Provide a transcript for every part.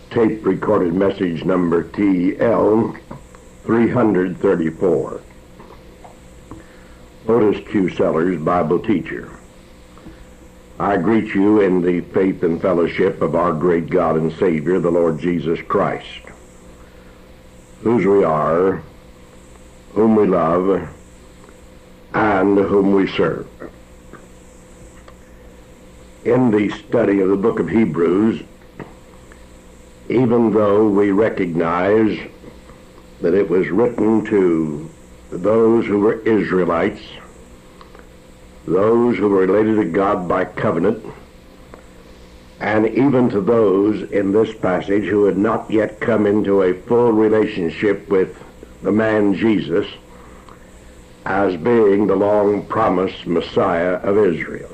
tape recorded message number TL 334. Otis Q. Sellers, Bible teacher. I greet you in the faith and fellowship of our great God and Savior, the Lord Jesus Christ, whose we are, whom we love, and whom we serve. In the study of the book of Hebrews, even though we recognize that it was written to those who were Israelites, those who were related to God by covenant, and even to those in this passage who had not yet come into a full relationship with the man Jesus as being the long-promised Messiah of Israel.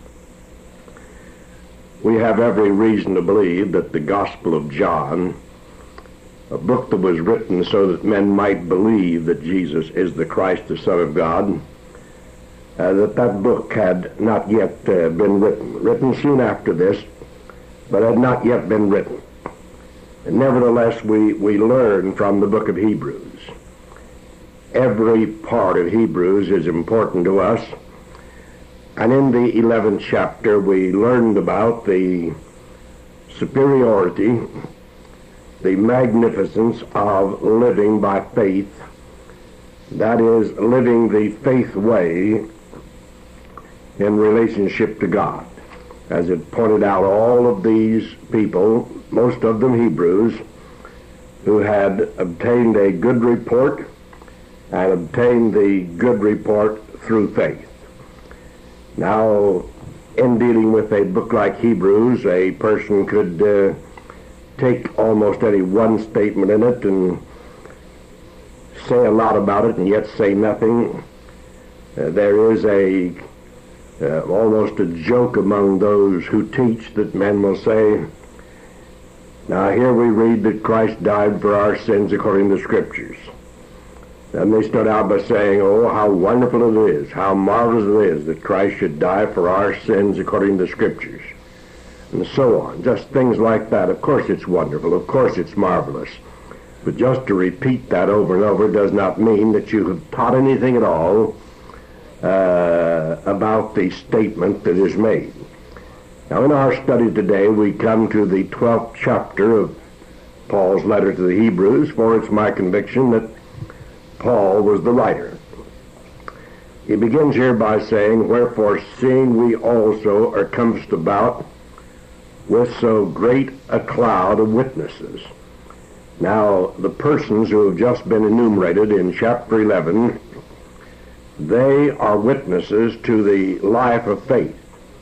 We have every reason to believe that the Gospel of John, a book that was written so that men might believe that Jesus is the Christ, the Son of God, that book had not yet been written soon after this, but had not yet been written. And nevertheless, we learn from the book of Hebrews. Every part of Hebrews is important to us. And in the 11th chapter, we learned about the superiority, the magnificence of living by faith. That is, living the faith way in relationship to God. As it pointed out, all of these people, most of them Hebrews, who had obtained a good report and obtained the good report through faith. Now, in dealing with a book like Hebrews, a person could take almost any one statement in it and say a lot about it and yet say nothing. There is almost a joke among those who teach that men will say, now here we read that Christ died for our sins according to the Scriptures. And they start out by saying, oh, how wonderful it is, how marvelous it is that Christ should die for our sins according to the Scriptures. And so on, just things like that. Of course it's wonderful, of course it's marvelous. But just to repeat that over and over does not mean that you have taught anything at all about the statement that is made. Now in our study today we come to the 12th chapter of Paul's letter to the Hebrews, for it's my conviction that Paul was the writer. He begins here by saying, wherefore seeing we also are compassed about with so great a cloud of witnesses. Now the persons who have just been enumerated in chapter 11, they are witnesses to the life of faith.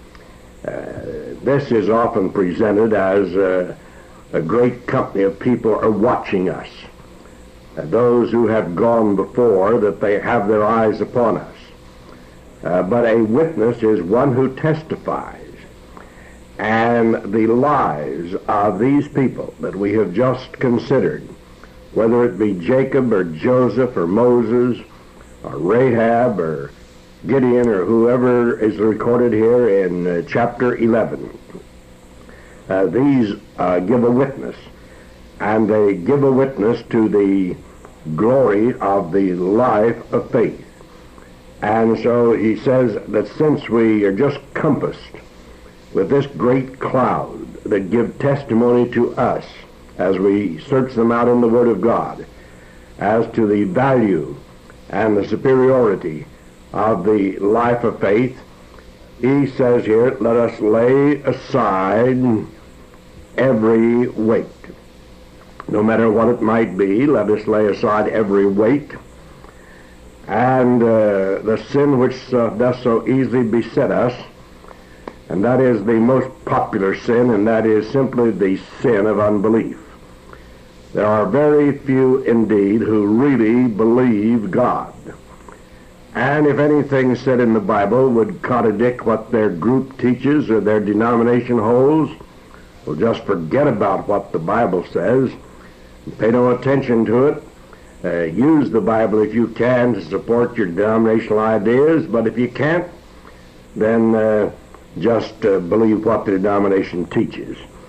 This is often presented as a great company of people are watching us. Those who have gone before, that they have their eyes upon us. But a witness is one who testifies. And the lives of these people that we have just considered, whether it be Jacob or Joseph or Moses or Rahab or Gideon or whoever is recorded here in chapter 11, these give a witness. And they give a witness to the glory of the life of faith. And so he says that since we are just compassed with this great cloud that give testimony to us as we search them out in the Word of God as to the value and the superiority of the life of faith, he says here, let us lay aside every weight. No matter what it might be, let us lay aside every weight and the sin which does so easily beset us, and that is the most popular sin, and that is simply the sin of unbelief. There are very few indeed who really believe God. And if anything said in the Bible would contradict what their group teaches or their denomination holds, well, just forget about what the Bible says. Pay no attention to it. Use the Bible if you can to support your denominational ideas, but if you can't, then just believe what the denomination teaches.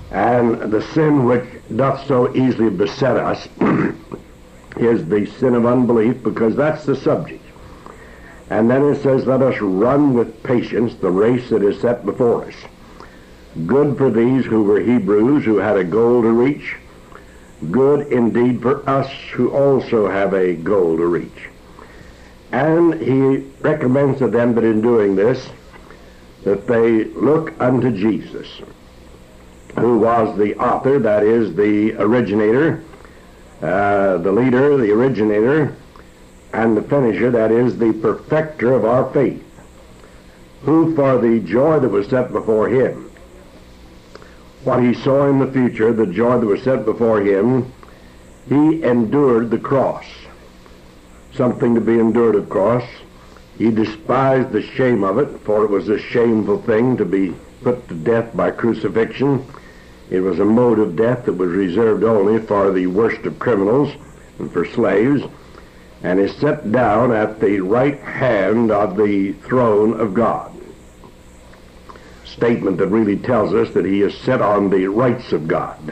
And the sin which doth so easily beset us is the sin of unbelief, because that's the subject. And then it says, let us run with patience the race that is set before us. Good for these who were Hebrews, who had a goal to reach. Good indeed for us who also have a goal to reach. And he recommends to them that in doing this, that they look unto Jesus, who was the author, that is the originator, the leader, the originator, and the finisher, that is the perfecter of our faith, who for the joy that was set before him, what he saw in the future, the joy that was set before him, he endured the cross. Something to be endured, of course. He despised the shame of it, for it was a shameful thing to be put to death by crucifixion. It was a mode of death that was reserved only for the worst of criminals and for slaves, and is set down at the right hand of the throne of God. Statement that really tells us that he is set on the rights of God.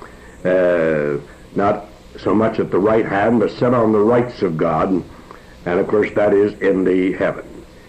Not so much at the right hand, but set on the rights of God, and of course that is in the heaven.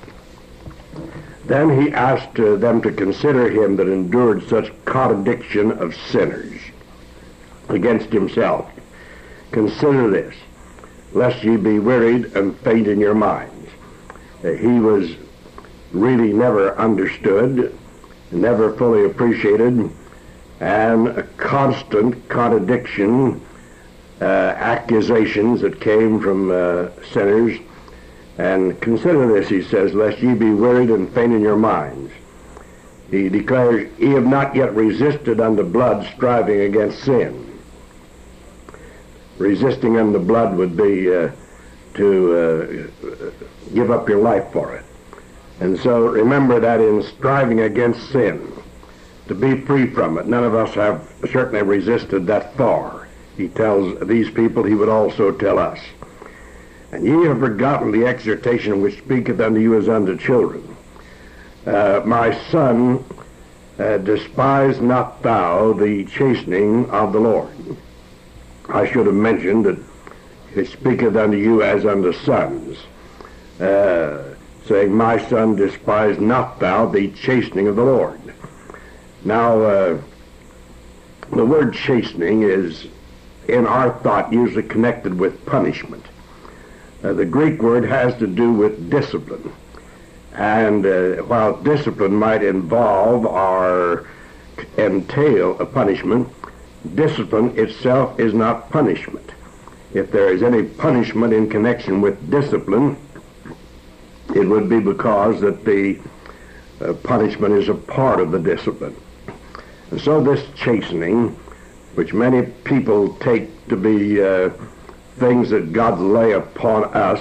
Then he asked them to consider him that endured such contradiction of sinners against himself. Consider this, lest ye be wearied and faint in your minds. He was really never understood, never fully appreciated, and a constant contradiction, accusations that came from sinners. And consider this, he says, lest ye be wearied and faint in your minds. He declares, ye have not yet resisted unto blood, striving against sin. Resisting unto blood would be to give up your life for it. And so remember that in striving against sin, to be free from it, none of us have certainly resisted that far. He tells these people, he would also tell us. And ye have forgotten the exhortation which speaketh unto you as unto children. My son, despise not thou the chastening of the Lord. I should have mentioned that it speaketh unto you as unto sons, saying, my son, despise not thou the chastening of the Lord. Now, the word chastening is, in our thought, usually connected with punishment. The Greek word has to do with discipline. And while discipline might involve or entail a punishment, discipline itself is not punishment. If there is any punishment in connection with discipline, it would be because that the punishment is a part of the discipline. And so this chastening, which many people take to be things that God lay upon us,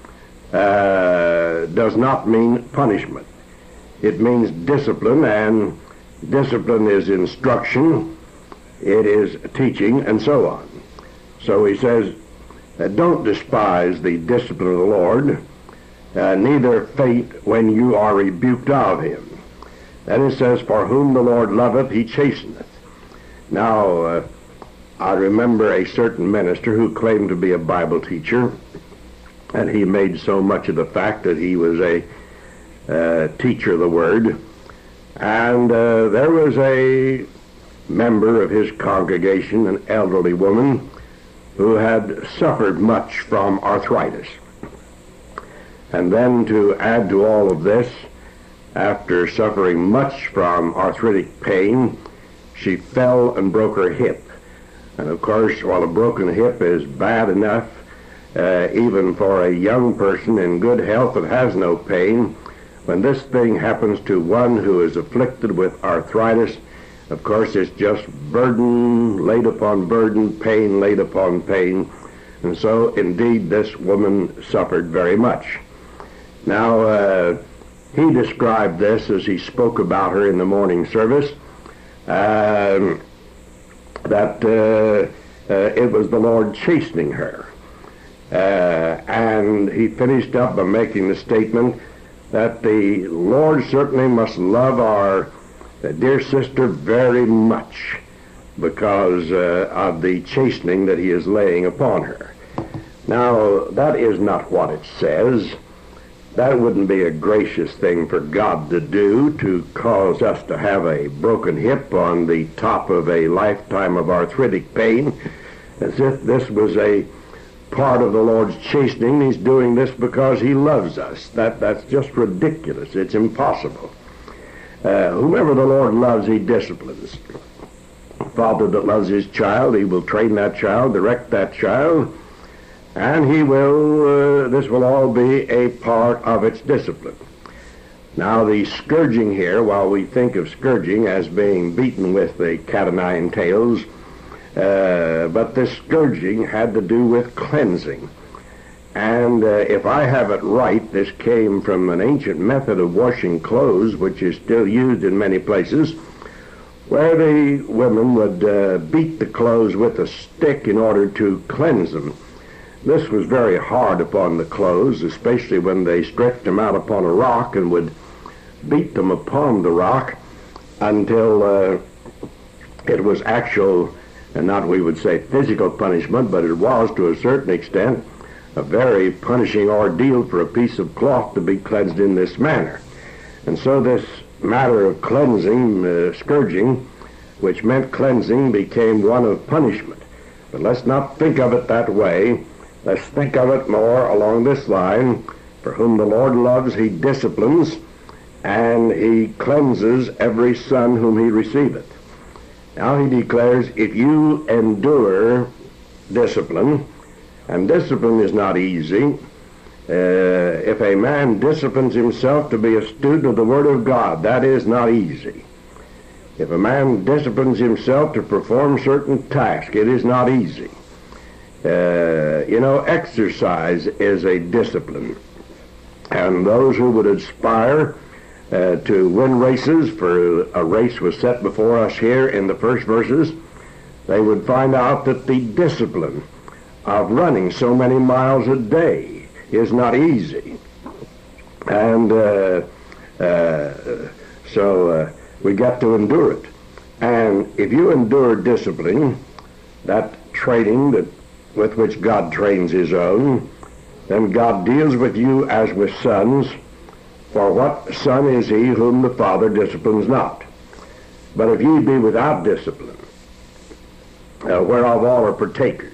does not mean punishment. It means discipline, and discipline is instruction, it is teaching, and so on. So he says, don't despise the discipline of the Lord, neither faint when you are rebuked of him. Then it says, for whom the Lord loveth, he chasteneth. Now, I remember a certain minister who claimed to be a Bible teacher, and he made so much of the fact that he was a teacher of the Word. And there was a member of his congregation, an elderly woman, who had suffered much from arthritis. And then to add to all of this, after suffering much from arthritic pain, she fell and broke her hip. And of course, while a broken hip is bad enough, even for a young person in good health that has no pain, when this thing happens to one who is afflicted with arthritis, of course it's just burden laid upon burden, pain laid upon pain. And so indeed this woman suffered very much. Now he described this as he spoke about her in the morning service, that it was the Lord chastening her. And he finished up by making the statement that the Lord certainly must love our dear sister very much, because of the chastening that he is laying upon her. Now, that is not what it says. That wouldn't be a gracious thing for God to do, to cause us to have a broken hip on the top of a lifetime of arthritic pain, as if this was a part of the Lord's chastening. He's doing this because he loves us. That's just ridiculous. It's impossible. Whomever the Lord loves, he disciplines. A father that loves his child, he will train that child, direct that child, and he will, this will all be a part of its discipline. Now, the scourging here, while we think of scourging as being beaten with the cat o' nine tails, but this scourging had to do with cleansing. And if I have it right, this came from an ancient method of washing clothes, which is still used in many places, where the women would beat the clothes with a stick in order to cleanse them. This was very hard upon the clothes, especially when they stretched them out upon a rock and would beat them upon the rock until it was actual, and not we would say physical punishment, but it was to a certain extent a very punishing ordeal for a piece of cloth to be cleansed in this manner. And so this matter of cleansing, scourging, which meant cleansing, became one of punishment. But let's not think of it that way. Let's think of it more along this line. For whom the Lord loves, he disciplines, and he cleanses every son whom he receiveth. Now he declares, if you endure discipline, and discipline is not easy. If a man disciplines himself to be a student of the Word of God, that is not easy. If a man disciplines himself to perform certain tasks, it is not easy. Exercise is a discipline. And those who would aspire to win races, for a race was set before us here in the first verses, they would find out that the discipline of running so many miles a day is not easy. And so we got to endure it. And if you endure discipline, that training with which God trains his own, then God deals with you as with sons. For what son is he whom the Father disciplines not? But if ye be without discipline, whereof all are partakers,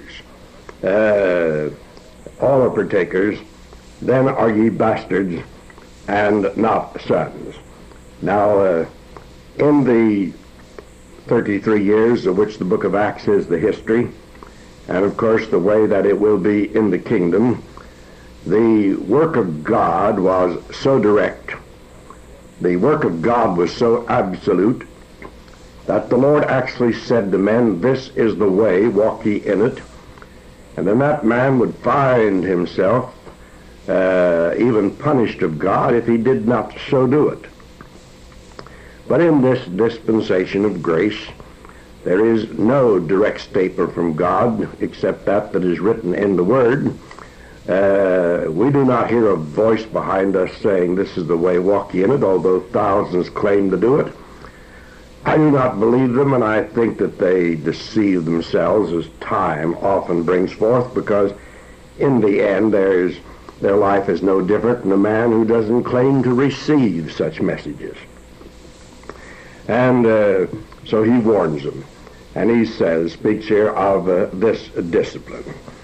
then are ye bastards and not sons. Now, in the 33 years of which the book of Acts is the history, and of course the way that it will be in the kingdom, the work of God was so direct, the work of God was so absolute, that the Lord actually said to men, this is the way, walk ye in it. And then that man would find himself even punished of God if he did not so do it. But in this dispensation of grace, there is no direct statement from God except that is written in the Word. We do not hear a voice behind us saying, this is the way, walk ye in it, although thousands claim to do it. I do not believe them, and I think that they deceive themselves, as time often brings forth, because in the end their life is no different than a man who doesn't claim to receive such messages. And so he warns them, and he speaks here of this discipline.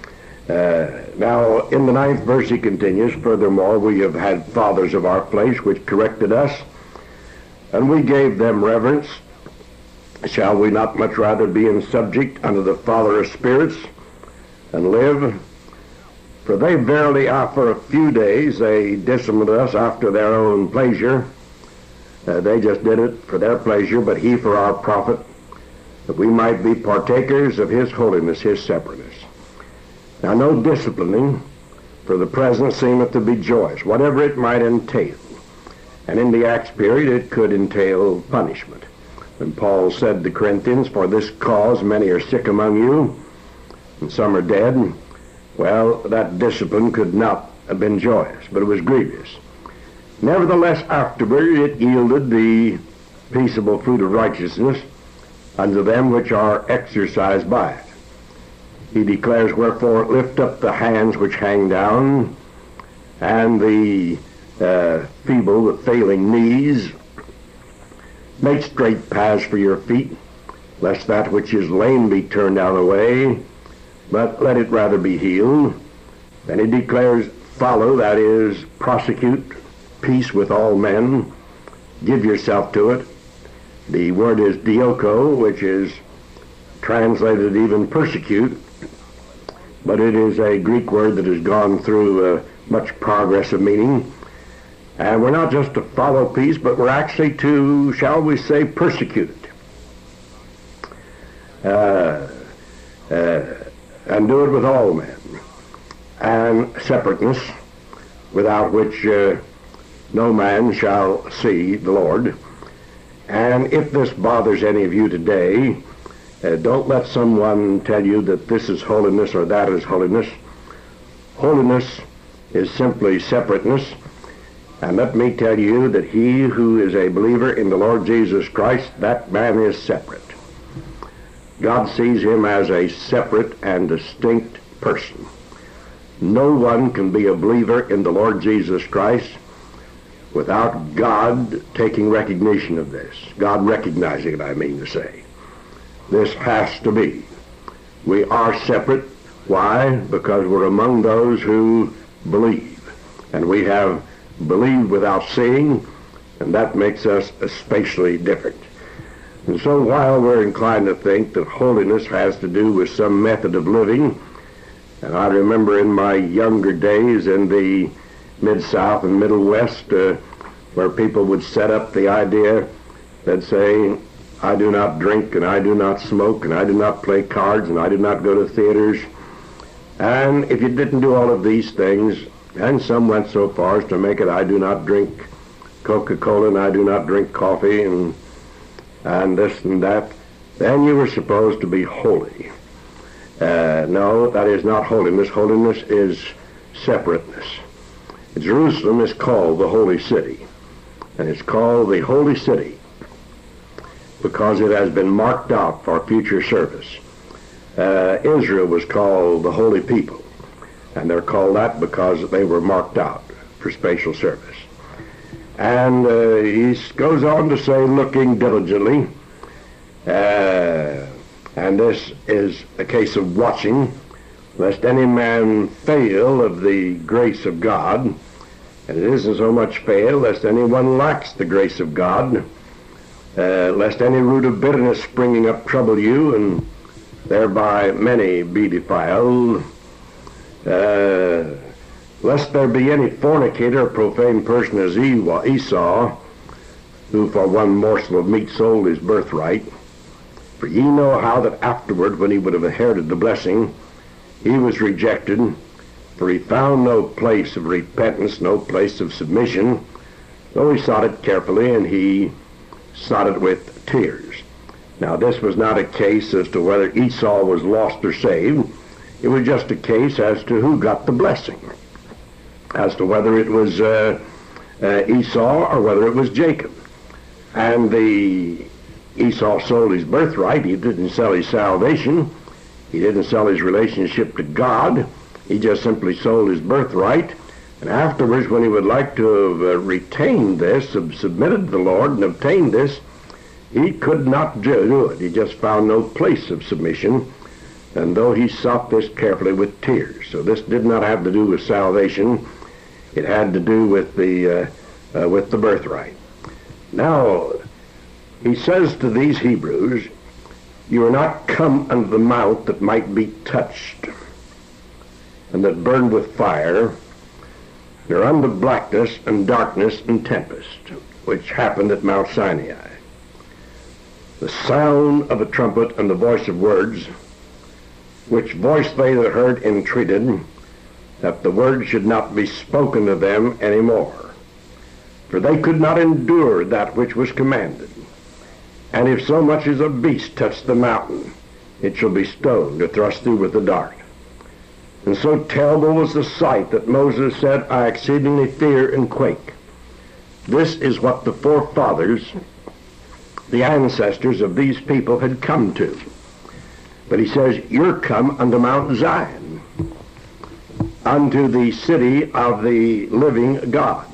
Now, in the 9th verse he continues, furthermore, we have had fathers of our flesh which corrected us, and we gave them reverence. Shall we not much rather be in subject unto the Father of spirits and live? For they verily for a few days they disciplined us after their own pleasure. They just did it for their pleasure, but he for our profit, that we might be partakers of his holiness, his separateness. Now no disciplining for the present seemeth to be joyous, whatever it might entail. And in the Acts period it could entail punishment. When Paul said to the Corinthians, for this cause many are sick among you, and some are dead, well, that discipline could not have been joyous, but it was grievous. Nevertheless, afterward it yielded the peaceable fruit of righteousness unto them which are exercised by it. He declares, wherefore lift up the hands which hang down, and the feeble, the failing knees. Make straight paths for your feet, lest that which is lame be turned out of the way, but let it rather be healed. Then he declares, follow, that is, prosecute peace with all men. Give yourself to it. The word is dioko, which is translated even persecute, but it is a Greek word that has gone through much progress of meaning. And we're not just to follow peace, but we're actually to, shall we say, persecute it. And do it with all men. And separateness, without which no man shall see the Lord. And if this bothers any of you today, don't let someone tell you that this is holiness or that is holiness. Holiness is simply separateness. And let me tell you that he who is a believer in the Lord Jesus Christ, that man is separate. God sees him as a separate and distinct person. No one can be a believer in the Lord Jesus Christ without God taking recognition of this. God recognizing it, I mean to say. This has to be. We are separate. Why? Because we're among those who believe. And we have believed without seeing, and that makes us especially different. And so while we're inclined to think that holiness has to do with some method of living, and I remember in my younger days in the Mid-South and Middle West where people would set up the idea, they'd say, I do not drink, and I do not smoke, and I do not play cards, and I do not go to theaters. And if you didn't do all of these things, and some went so far as to make it, I do not drink Coca-Cola, and I do not drink coffee, and this and that, then you were supposed to be holy. No, that is not holiness. Holiness is separateness. Jerusalem is called the Holy City, and it's called the Holy City because it has been marked out for future service. Israel was called the Holy People, and they're called that because they were marked out for spatial service. And he goes on to say, looking diligently, and this is a case of watching, lest any man fail of the grace of God. And it isn't so much fail, lest anyone lacks the grace of God, lest any root of bitterness springing up trouble you, and thereby many be defiled. Lest there be any fornicator or profane person as Esau, who for one morsel of meat sold his birthright. For ye know how that afterward, when he would have inherited the blessing, he was rejected, for he found no place of repentance, no place of submission, though he sought it carefully, and he sought it with tears. Now this was not a case as to whether Esau was lost or saved. It was just a case as to who got the blessing, as to whether it was Esau or whether it was Jacob. And the Esau sold his birthright. He didn't sell his salvation. He didn't sell his relationship to God. He just simply sold his birthright. And afterwards, when he would like to have retained this, submitted to the Lord and obtained this, he could not do it. He just found no place of submission, and though he sought this carefully with tears. So this did not have to do with salvation. It had to do with the birthright. Now, he says to these Hebrews, you are not come unto the mount that might be touched, and that burned with fire, nor unto blackness and darkness and tempest, which happened at Mount Sinai. The sound of a trumpet and the voice of words, which voice they that heard entreated, that the word should not be spoken to them any more. For they could not endure that which was commanded. And if so much as a beast touch the mountain, it shall be stoned or thrust through with a dart. And so terrible was the sight that Moses said, I exceedingly fear and quake. This is what the forefathers the ancestors of these people had come to. But he says, you're come unto Mount Zion, unto the city of the living God,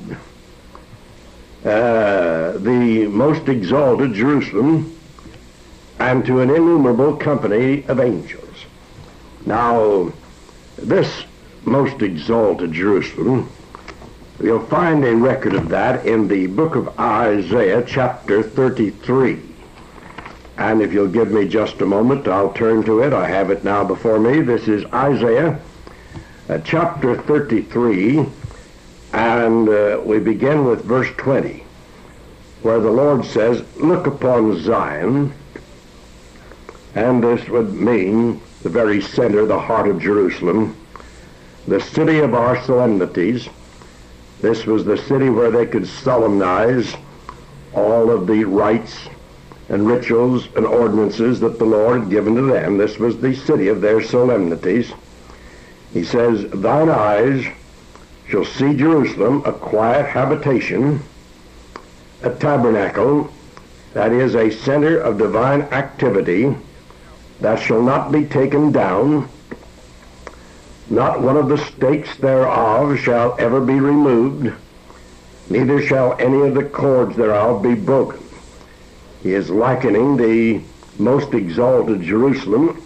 the most exalted Jerusalem, and to an innumerable company of angels. Now, this most exalted Jerusalem, you'll find a record of that in the book of Isaiah, chapter 33. And if you'll give me just a moment, I'll turn to it. I have it now before me. This is Isaiah, chapter 33, and we begin with verse 20, where the Lord says, look upon Zion, and this would mean the very center, the heart of Jerusalem, the city of our solemnities. This was the city where they could solemnize all of the rites and rituals and ordinances that the Lord had given to them. This was the city of their solemnities. He says, thine eyes shall see Jerusalem, a quiet habitation, a tabernacle, that is a center of divine activity, that shall not be taken down. Not one of the stakes thereof shall ever be removed, neither shall any of the cords thereof be broken. He is likening the most exalted Jerusalem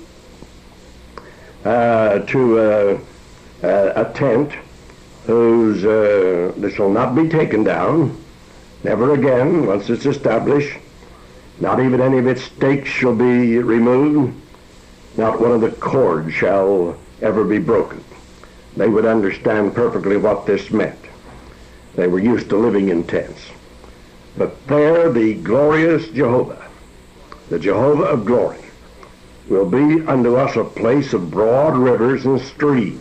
to a tent whose that shall not be taken down, never again, once it's established. Not even any of its stakes shall be removed. Not one of the cords shall ever be broken. They would understand perfectly what this meant. They were used to living in tents. But there the glorious Jehovah, the Jehovah of glory, will be unto us a place of broad rivers and streams,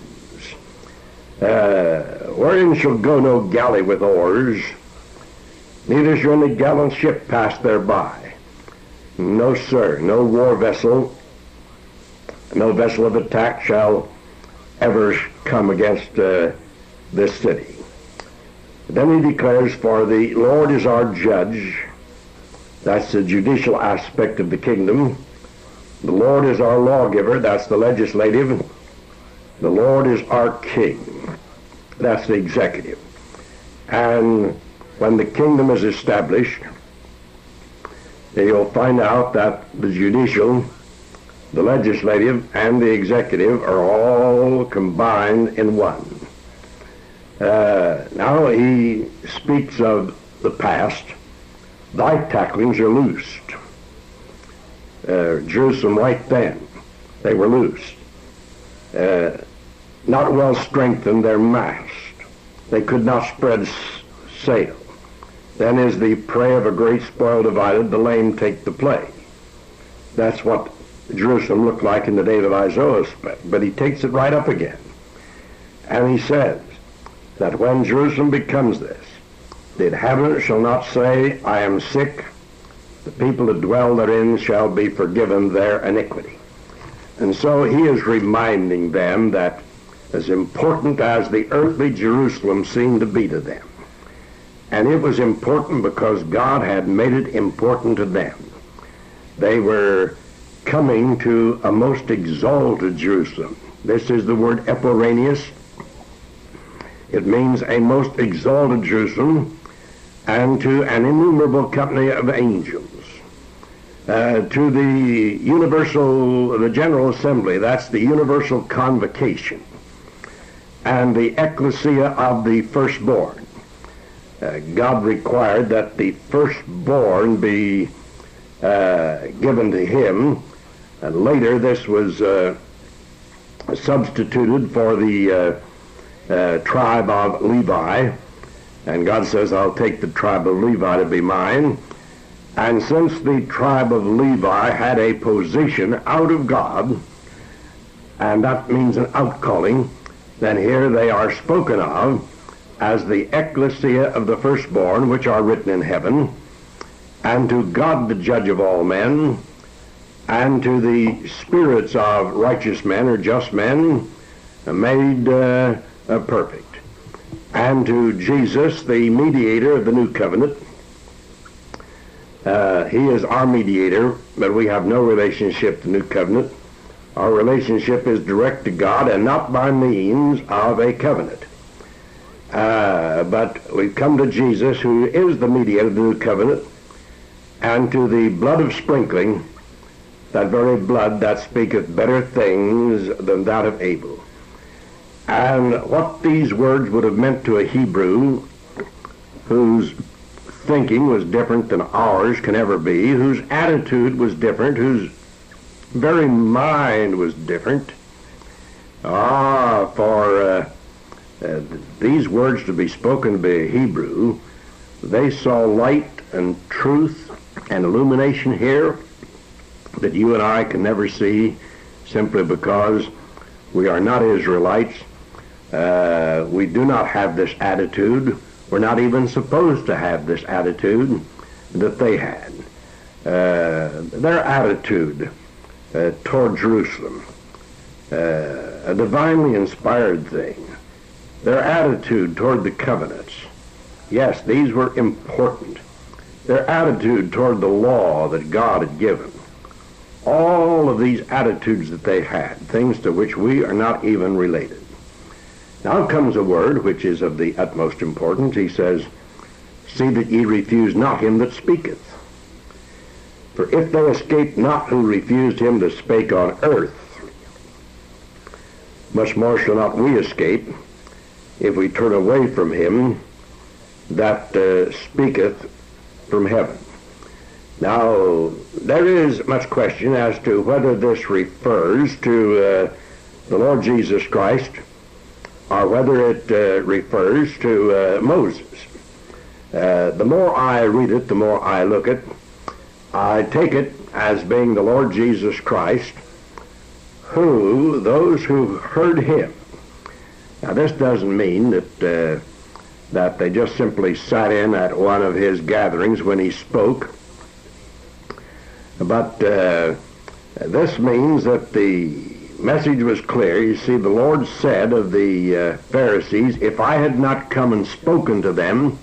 wherein shall go no galley with oars, neither shall any gallant ship pass thereby. No, sir, no war vessel, no vessel of attack shall ever come against this city. Then he declares, for the Lord is our judge. That's the judicial aspect of the kingdom. The Lord is our lawgiver. That's the legislative. The Lord is our king. That's the executive. And when the kingdom is established, you'll find out that the judicial, the legislative, and the executive are all combined in one. Now he speaks of the past. Thy tacklings are loosed. Jerusalem right then, they were loosed. Not well strengthened their mast. They could not spread sail. Then is the prey of a great spoil divided, the lame take the play. That's what Jerusalem looked like in the day of Isaiah, but he takes it right up again. And he says that when Jerusalem becomes this, the inhabitants shall not say, I am sick. The people that dwell therein shall be forgiven their iniquity. And so he is reminding them that as important as the earthly Jerusalem seemed to be to them, and it was important because God had made it important to them, they were coming to a most exalted Jerusalem. This is the word Ephoranius. It means a most exalted Jerusalem, and to an innumerable company of angels. To the General Assembly, that's the universal convocation, and the ecclesia of the firstborn. God required that the firstborn be given to him, and later this was substituted for the tribe of Levi, and God says, I'll take the tribe of Levi to be mine. And since the tribe of Levi had a position out of God, and that means an outcalling, then here they are spoken of as the ecclesia of the firstborn, which are written in heaven, and to God the judge of all men, and to the spirits of righteous men or just men made perfect, and to Jesus, the mediator of the new covenant, He is our mediator, but we have no relationship to the new covenant. Our relationship is direct to God and not by means of a covenant. But we come to Jesus, who is the mediator of the new covenant, and to the blood of sprinkling, that very blood that speaketh better things than that of Abel. And what these words would have meant to a Hebrew whose thinking was different than ours can ever be, whose attitude was different, whose very mind was different. For these words to be spoken by a Hebrew, they saw light and truth and illumination here that you and I can never see, simply because we are not Israelites. We do not have this attitude. We're not even supposed to have this attitude that they had. Their attitude toward Jerusalem, a divinely inspired thing. Their attitude toward the covenants, yes, these were important. Their attitude toward the law that God had given. All of these attitudes that they had, things to which we are not even related. Now comes a word which is of the utmost importance. He says, see that ye refuse not him that speaketh. For if they escape not who refused him that spake on earth, much more shall not we escape if we turn away from him that speaketh from heaven. Now, there is much question as to whether this refers to the Lord Jesus Christ or whether it refers to Moses. The more I read it, the more I look at it, I take it as being the Lord Jesus Christ, who those who heard him. Now, this doesn't mean that that they just simply sat in at one of his gatherings when he spoke. But this means that the message was clear. You see, the Lord said of the Pharisees, if I had not come and spoken to them,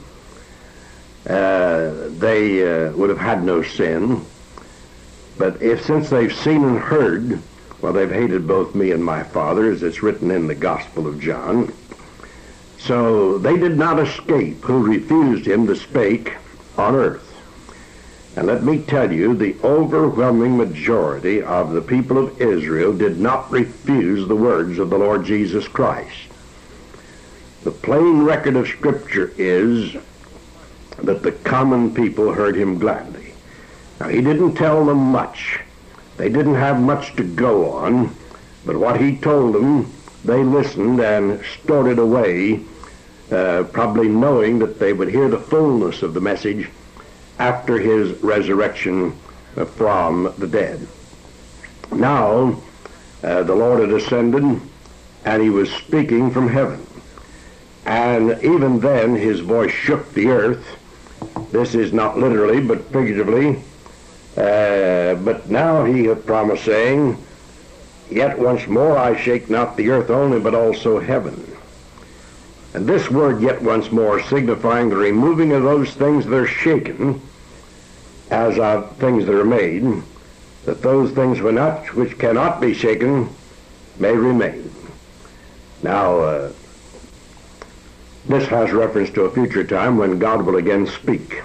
they would have had no sin. But since they've seen and heard, well, they've hated both me and my Father, as it's written in the Gospel of John. So they did not escape who refused him to spake on earth. And let me tell you, the overwhelming majority of the people of Israel did not refuse the words of the Lord Jesus Christ. The plain record of Scripture is that the common people heard him gladly. Now, he didn't tell them much. They didn't have much to go on, but what he told them, they listened and stored it away, probably knowing that they would hear the fullness of the message after his resurrection from the dead. Now, the Lord had ascended, and he was speaking from heaven. And even then, his voice shook the earth. This is not literally, but figuratively. But now he hath promised, saying, yet once more I shake not the earth only, but also heaven. And this word, yet once more, signifying the removing of those things that are shaken, as of things that are made, that those things which cannot be shaken may remain. Now, this has reference to a future time when God will again speak.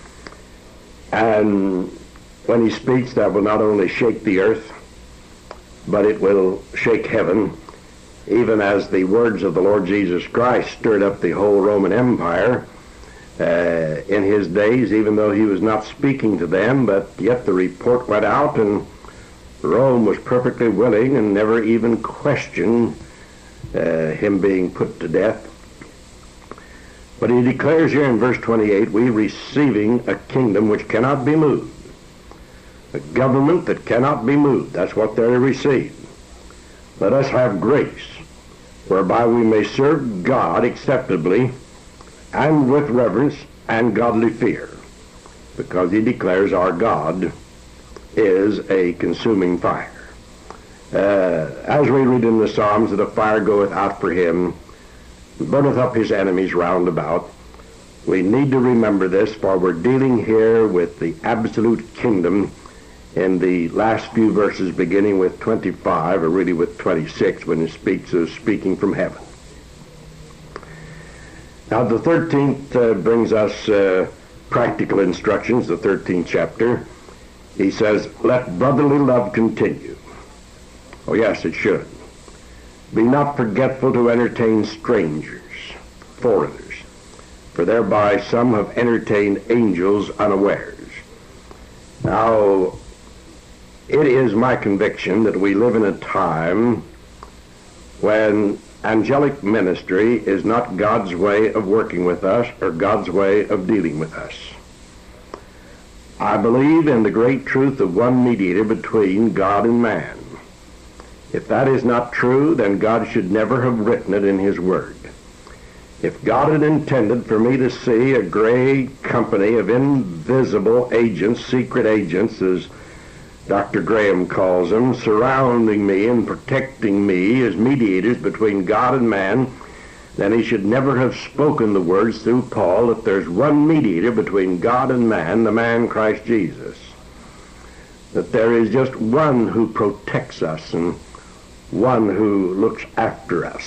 And when he speaks, that will not only shake the earth, but it will shake heaven, even as the words of the Lord Jesus Christ stirred up the whole Roman Empire in his days, even though he was not speaking to them, but yet the report went out, and Rome was perfectly willing and never even questioned him being put to death. But he declares here in verse 28, we receiving a kingdom which cannot be moved, a government that cannot be moved. That's what they're to receive. Let us have grace, whereby we may serve God acceptably and with reverence and godly fear, because he declares our God is a consuming fire. As we read in the Psalms, that a fire goeth out for him, burneth up his enemies round about. We need to remember this, for we're dealing here with the absolute kingdom in the last few verses beginning with 25, or really with 26, when it speaks of speaking from heaven. Now the 13th brings us practical instructions, the 13th chapter. He says, let brotherly love continue. Oh yes, it should. Be not forgetful to entertain strangers, foreigners, for thereby some have entertained angels unawares. Now, it is my conviction that we live in a time when angelic ministry is not God's way of working with us or God's way of dealing with us. I believe in the great truth of one mediator between God and man. If that is not true, then God should never have written it in his word. If God had intended for me to see a great company of invisible agents, secret agents, as Dr. Graham calls them, surrounding me and protecting me as mediators between God and man, then he should never have spoken the words through Paul that there's one mediator between God and man, the man Christ Jesus. That there is just one who protects us and one who looks after us.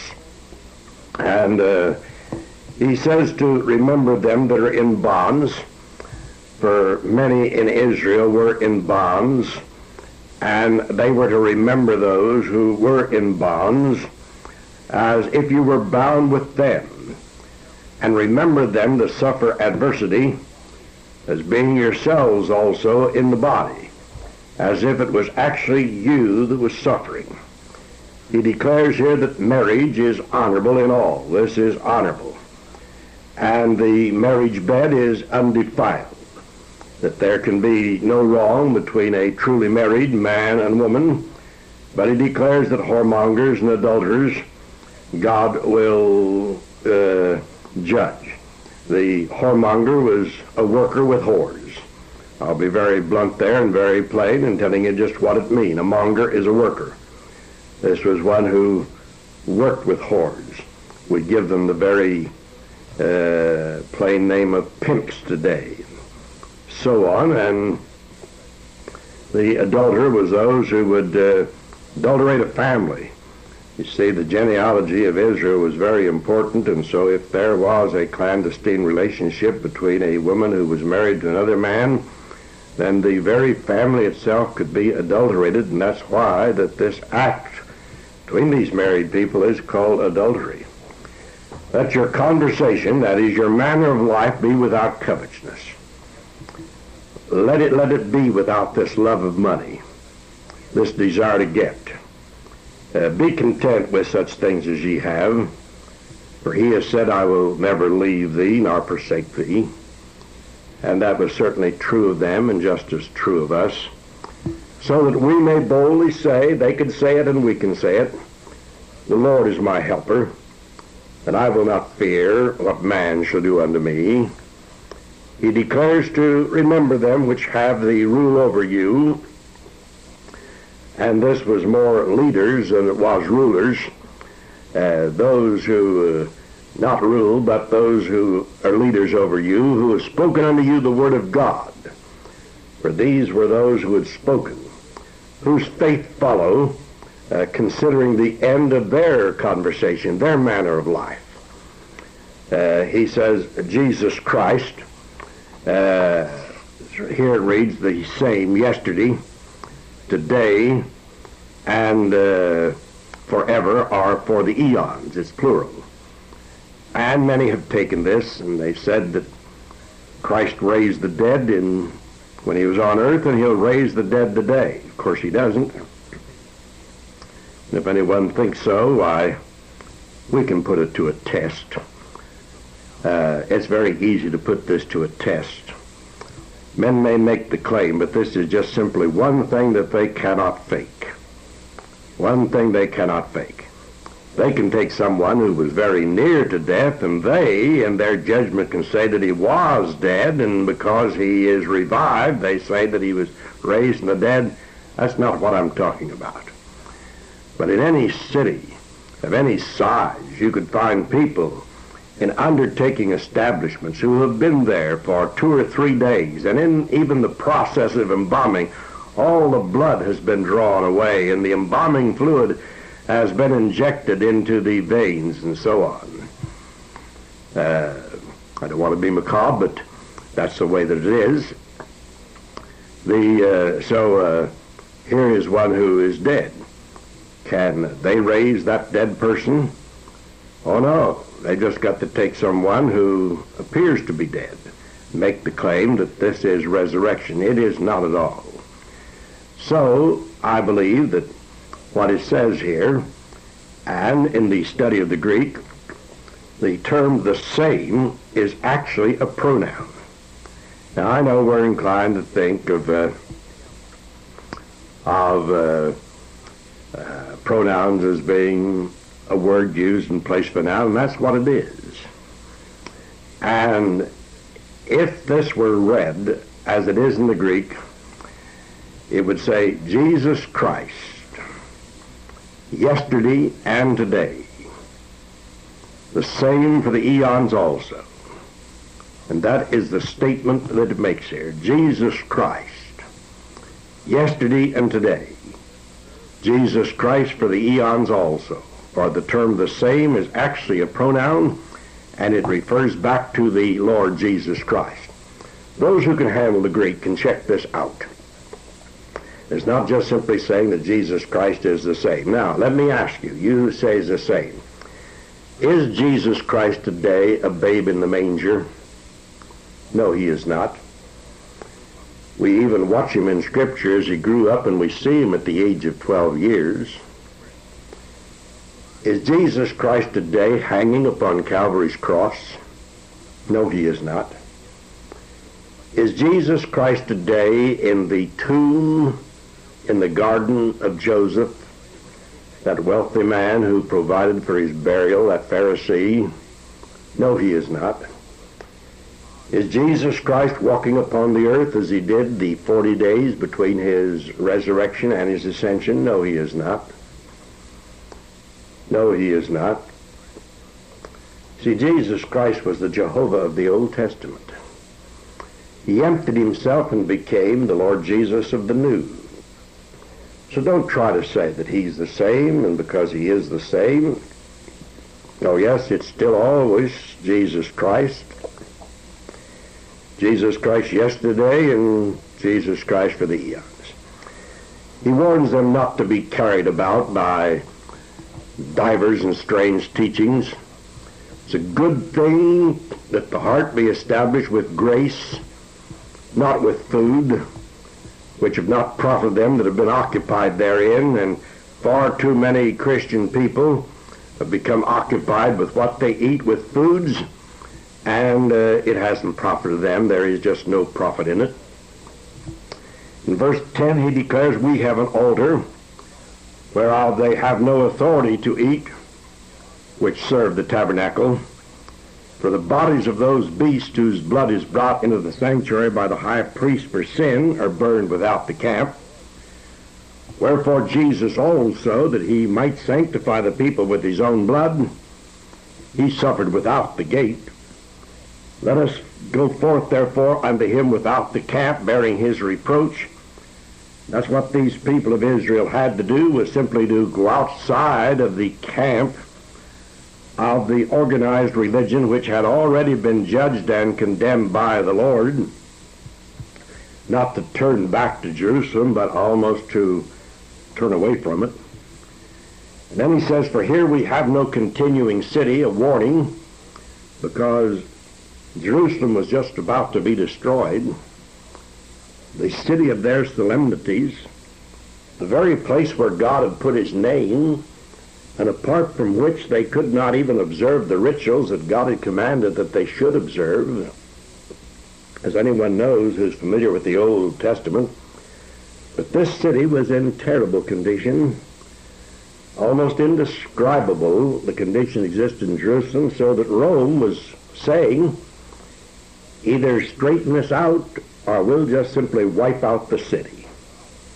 And he says to remember them that are in bonds, for many in Israel were in bonds, and they were to remember those who were in bonds as if you were bound with them, and remember them to suffer adversity as being yourselves also in the body, as if it was actually you that was suffering. He declares here that marriage is honorable in all. This is honorable. And the marriage bed is undefiled, that there can be no wrong between a truly married man and woman, but he declares that whoremongers and adulterers God will judge. The whoremonger was a worker with whores. I'll be very blunt there and very plain in telling you just what it means. A monger is a worker. This was one who worked with whores. We give them the very plain name of pimps today. So on, and the adulterer was those who would adulterate a family. You see, the genealogy of Israel was very important, and so if there was a clandestine relationship between a woman who was married to another man, then the very family itself could be adulterated, and that's why that this act between these married people is called adultery. Let your conversation, that is your manner of life, be without covetousness. Let it be without this love of money, this desire to get. Be content with such things as ye have, for he has said, I will never leave thee nor forsake thee. And that was certainly true of them and just as true of us, so that we may boldly say, they can say it and we can say it, the Lord is my helper, and I will not fear what man shall do unto me. He declares to remember them which have the rule over you, and this was more leaders than it was rulers, those who not rule, but those who are leaders over you, who have spoken unto you the word of God. For these were those who had spoken, whose faith follow, considering the end of their conversation, their manner of life. He says, Jesus Christ, here it reads, the same yesterday, today, and forever, are for the eons. It's plural. And many have taken this, and they've said that Christ raised the dead when he was on earth, and he'll raise the dead today. Of course he doesn't. And if anyone thinks so, why, we can put it to a test. It's very easy to put this to a test. Men may make the claim, but this is just simply one thing that they cannot fake. One thing they cannot fake. They can take someone who was very near to death, and they, in their judgment, can say that he was dead, and because he is revived, they say that he was raised from the dead. That's not what I'm talking about. But in any city of any size, you could find people in undertaking establishments who have been there for 2 or 3 days, and in even the process of embalming, all the blood has been drawn away and the embalming fluid has been injected into the veins and so on. I don't want to be macabre, but that's the way that it is. Here is one who is dead. Can they raise that dead person? Oh no, they just got to take someone who appears to be dead, make the claim that this is resurrection. It is not at all. So I believe that what it says here, and in the study of the Greek, the term the same is actually a pronoun. Now I know we're inclined to think of pronouns as being a word used in place of a noun, and that's what it is. And if this were read as it is in the Greek, it would say Jesus Christ, yesterday and today, the same for the eons also. And that is the statement that it makes here. Jesus Christ, yesterday and today. Jesus Christ for the eons also. For the term the same is actually a pronoun, and it refers back to the Lord Jesus Christ. Those who can handle the Greek can check this out. It's not just simply saying that Jesus Christ is the same. Now, let me ask you, you say is the same. Is Jesus Christ today a babe in the manger? No, he is not. We even watch him in Scripture as he grew up, and we see him at the age of 12 years. Is Jesus Christ today hanging upon Calvary's cross? No, he is not. Is Jesus Christ today in the tomb in the garden of Joseph, that wealthy man who provided for his burial, that Pharisee? No, he is not. Is Jesus Christ walking upon the earth as he did the 40 days between his resurrection and his ascension? No, he is not. No, he is not. See, Jesus Christ was the Jehovah of the Old Testament. He emptied himself and became the Lord Jesus of the New. So don't try to say that he's the same, and because he is the same, oh yes, it's still always Jesus Christ. Jesus Christ yesterday and Jesus Christ for the eons. He warns them not to be carried about by divers and strange teachings. It's a good thing that the heart be established with grace, not with food, which have not profited them that have been occupied therein, and far too many Christian people have become occupied with what they eat with foods, and it hasn't profited them. There is just no profit in it. In verse 10 he declares, we have an altar whereof they have no authority to eat, which serve the tabernacle. For the bodies of those beasts whose blood is brought into the sanctuary by the high priest for sin are burned without the camp. Wherefore Jesus also, that he might sanctify the people with his own blood, he suffered without the gate. Let us go forth therefore unto him without the camp, bearing his reproach. That's what these people of Israel had to do, was simply to go outside of the camp of the organized religion which had already been judged and condemned by the Lord, not to turn back to Jerusalem, but almost to turn away from it. And then he says, for here we have no continuing city, a warning, because Jerusalem was just about to be destroyed. The city of their solemnities, the very place where God had put his name, and apart from which they could not even observe the rituals that God had commanded that they should observe. As anyone knows who's familiar with the Old Testament, but this city was in terrible condition, almost indescribable. The condition existed in Jerusalem, so that Rome was saying, either straighten this out or we'll just simply wipe out the city.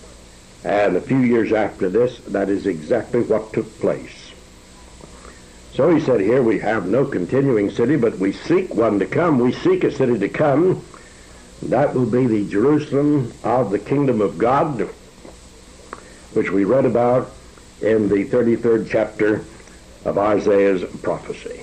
And a few years after this, that is exactly what took place. So he said here, we have no continuing city, but we seek one to come. We seek a city to come. That will be the Jerusalem of the kingdom of God, which we read about in the 33rd chapter of Isaiah's prophecy.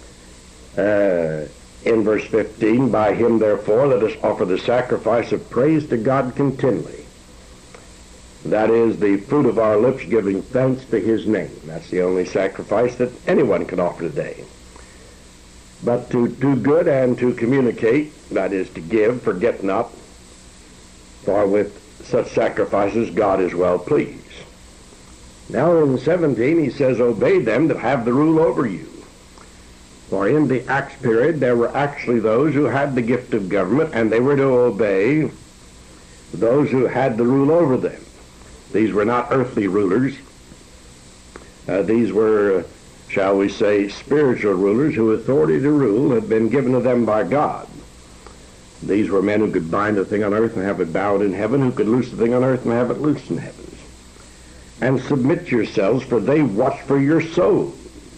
In verse 15, by him therefore let us offer the sacrifice of praise to God continually. That is the fruit of our lips giving thanks to his name. That's the only sacrifice that anyone can offer today. But to do good and to communicate, that is to give, forget not, for with such sacrifices God is well pleased. Now in 17 he says, obey them that have the rule over you. For in the Acts period there were actually those who had the gift of government, and they were to obey those who had the rule over them. These were not earthly rulers. These were, shall we say, spiritual rulers whose authority to rule had been given to them by God. These were men who could bind a thing on earth and have it bound in heaven, who could loose a thing on earth and have it loosed in heavens. And submit yourselves, for they watch for your souls.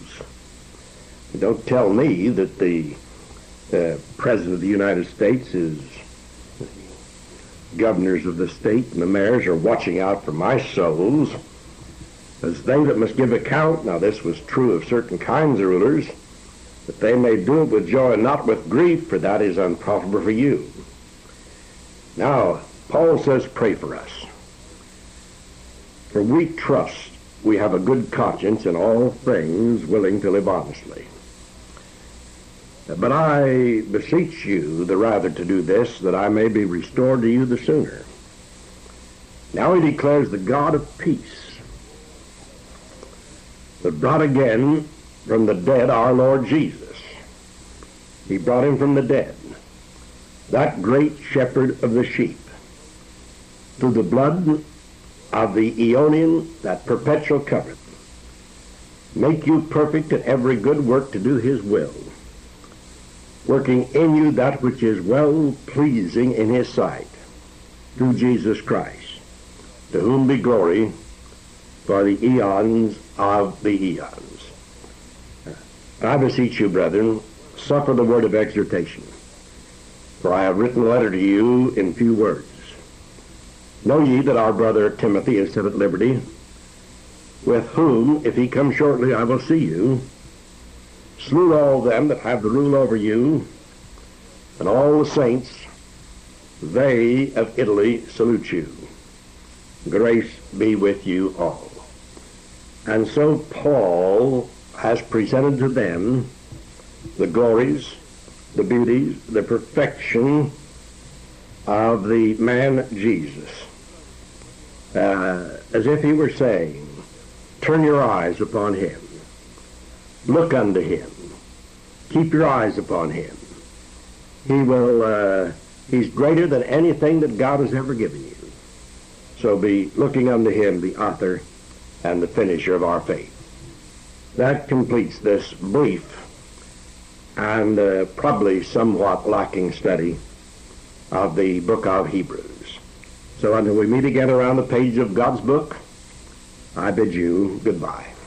Don't tell me that the President of the United States is governors of the state and the mayors are watching out for my souls, as they that must give account. Now this was true of certain kinds of rulers, that they may do it with joy and not with grief, for that is unprofitable for you. Now Paul says, pray for us, for we trust we have a good conscience in all things, willing to live honestly. But I beseech you the rather to do this, that I may be restored to you the sooner. Now he declares the God of peace, that brought again from the dead our Lord Jesus. He brought him from the dead, that great shepherd of the sheep, through the blood of the Aeonian, that perpetual covenant, make you perfect in every good work to do his will, working in you that which is well-pleasing in his sight, through Jesus Christ, to whom be glory for the eons of the eons. I beseech you, brethren, suffer the word of exhortation, for I have written a letter to you in few words. Know ye that our brother Timothy is set at liberty, with whom, if he come shortly, I will see you. Salute all them that have the rule over you, and all the saints. They of Italy salute you. Grace be with you all. And so Paul has presented to them the glories, the beauties, the perfection of the man Jesus, as if he were saying, turn your eyes upon him. Look unto him. Keep your eyes upon him. He will, he's greater than anything that God has ever given you. So be looking unto him, the author and the finisher of our faith. That completes this brief and probably somewhat lacking study of the book of Hebrews. So until we meet again around the page of God's book, I bid you goodbye.